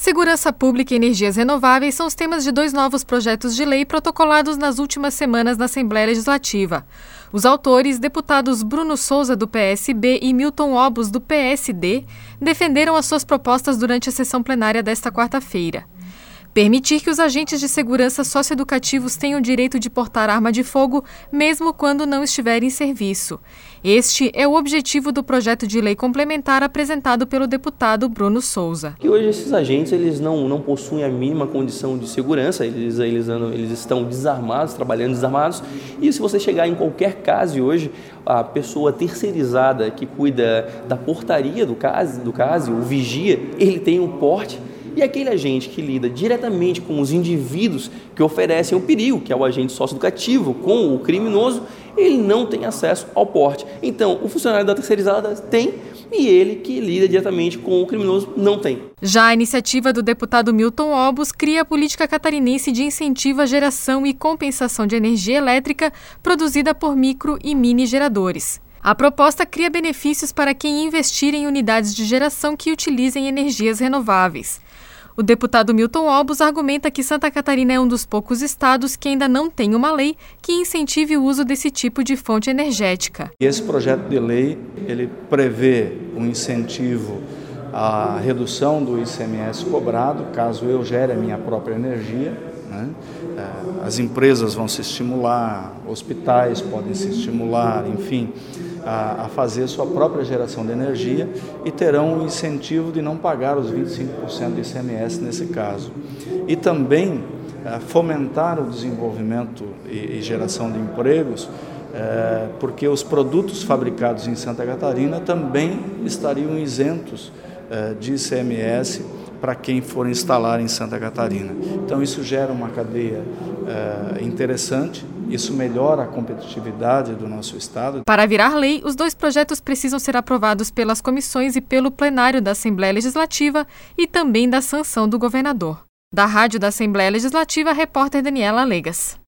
Segurança pública e energias renováveis são os temas de 2 novos projetos de lei protocolados nas últimas semanas na Assembleia Legislativa. Os autores, deputados Bruno Souza, do PSB, e Milton Obos, do PSD, defenderam as suas propostas durante a sessão plenária desta quarta-feira. Permitir que os agentes de segurança socioeducativos tenham o direito de portar arma de fogo, mesmo quando não estiverem em serviço. Este é o objetivo do projeto de lei complementar apresentado pelo deputado Bruno Souza. Que hoje esses agentes eles não possuem a mínima condição de segurança, eles estão desarmados, trabalhando desarmados, e se você chegar em qualquer caso hoje, a pessoa terceirizada que cuida da portaria do caso, o vigia, ele tem um porte. E aquele agente que lida diretamente com os indivíduos que oferecem o perigo, que é o agente socioeducativo, com o criminoso, ele não tem acesso ao porte. Então, o funcionário da terceirizada tem e ele que lida diretamente com o criminoso não tem. Já a iniciativa do deputado Milton Obos cria a política catarinense de incentivo à geração e compensação de energia elétrica produzida por micro e mini geradores. A proposta cria benefícios para quem investir em unidades de geração que utilizem energias renováveis. O deputado Milton Obos argumenta que Santa Catarina é um dos poucos estados que ainda não tem uma lei que incentive o uso desse tipo de fonte energética. Esse projeto de lei ele prevê um incentivo à redução do ICMS cobrado, caso eu gere a minha própria energia, né? As empresas vão se estimular, hospitais podem se estimular, enfim, a fazer sua própria geração de energia e terão o incentivo de não pagar os 25% do ICMS nesse caso. E também fomentar o desenvolvimento e geração de empregos, porque os produtos fabricados em Santa Catarina também estariam isentos de ICMS para quem for instalar em Santa Catarina. Então isso gera uma cadeia interessante, isso melhora a competitividade do nosso estado. Para virar lei, os 2 projetos precisam ser aprovados pelas comissões e pelo plenário da Assembleia Legislativa e também da sanção do governador. Da Rádio da Assembleia Legislativa, a repórter Daniela Legas.